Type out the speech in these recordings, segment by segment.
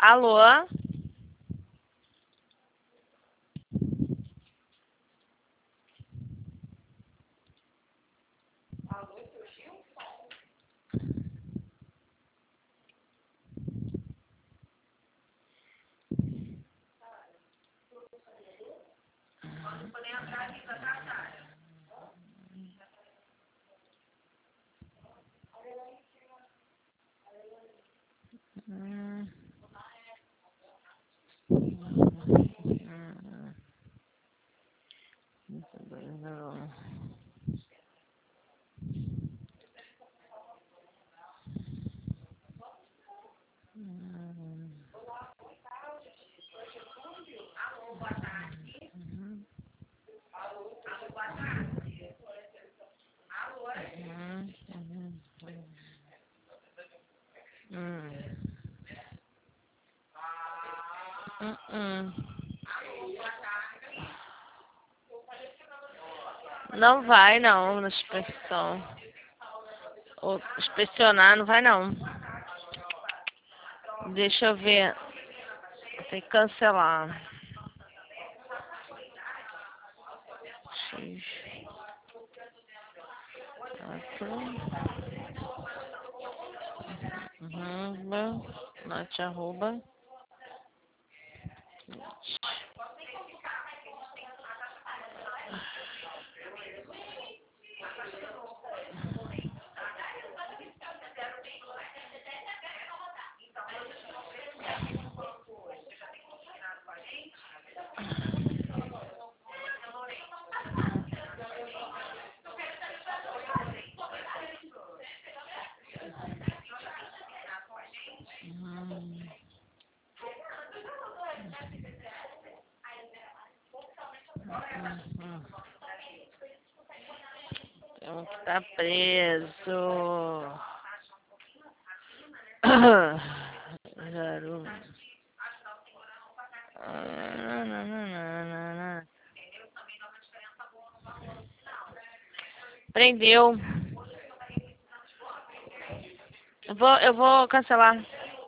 Alô? Não vai não, na inspeção. Ou inspecionar não vai não. Deixa eu ver. Tem que cancelar. X. 4. Note arroba. Tem um que tá preso. Garoto. Prendeu. Eu vou cancelar.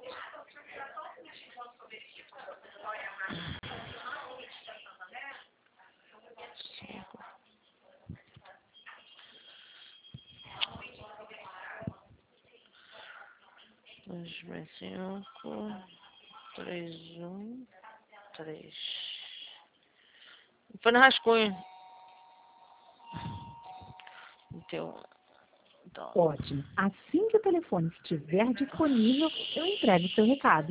Dois mais 5, 3, 1, 3. Foi no rascunho. Então. Ótimo. Assim que o telefone estiver disponível, eu entrego o seu recado.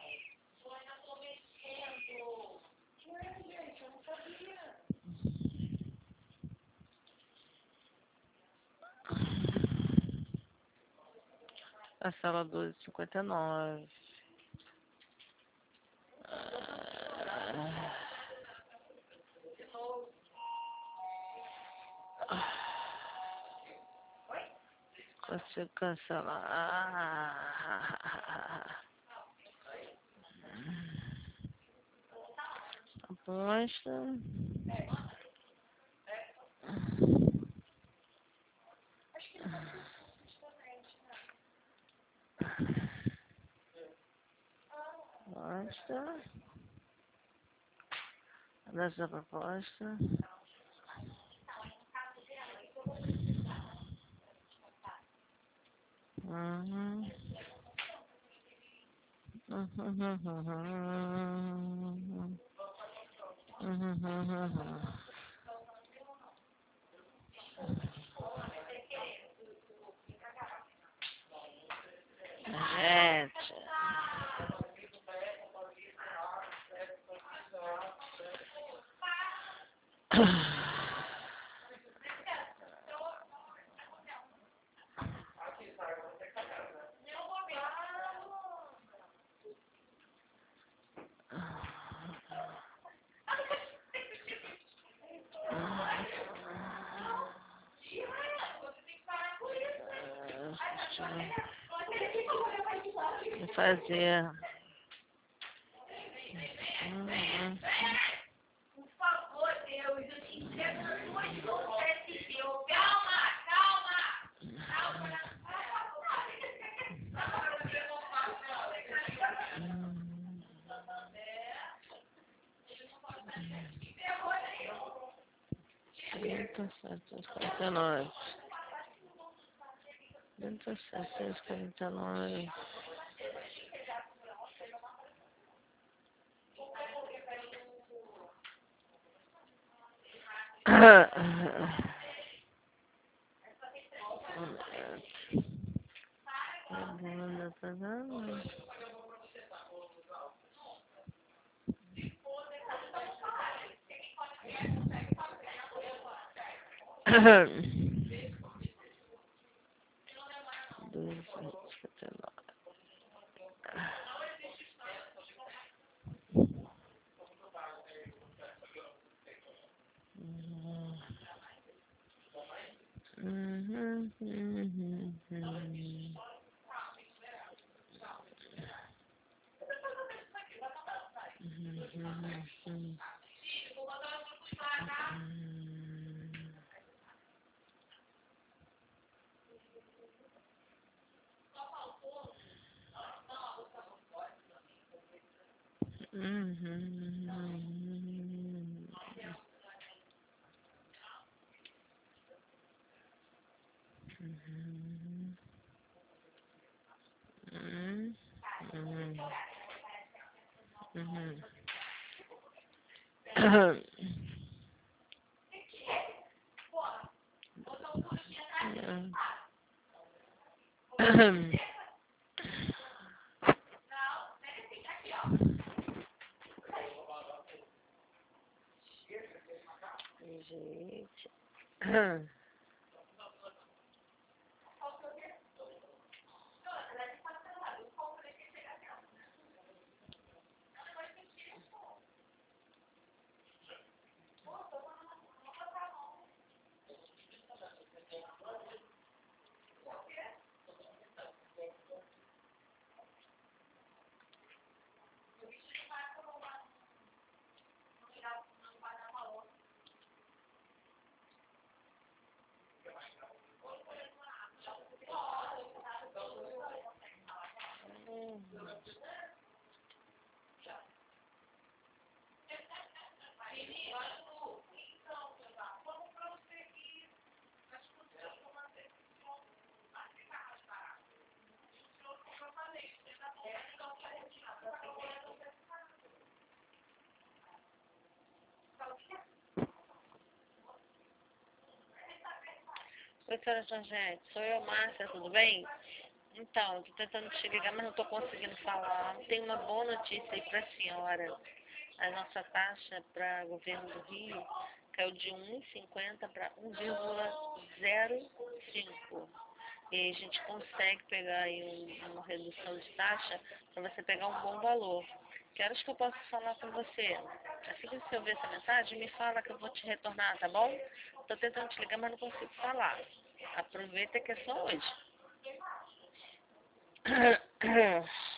A sala 12,59. Consigo cancelar. Aposta. Proposta. Dessa proposta. Gente. Vou fazer. Por favor, Deus, eu te entrego nas suas mãos, calma, calma. 2.749. 2.749. Gente. Oi, senhora Jorgette, sou eu, Márcia, tudo bem? Então, eu tô tentando te ligar, mas não tô conseguindo falar. Tem uma boa notícia aí pra senhora. A nossa taxa para governo do Rio caiu de 1,50 para 1,05. E aí a gente consegue pegar aí uma redução de taxa para você pegar um bom valor. Que horas que eu posso falar com você? Assim que você ouvir essa mensagem, me fala que eu vou te retornar, tá bom? Tô tentando te ligar, mas não consigo falar. Aproveita que é só hoje.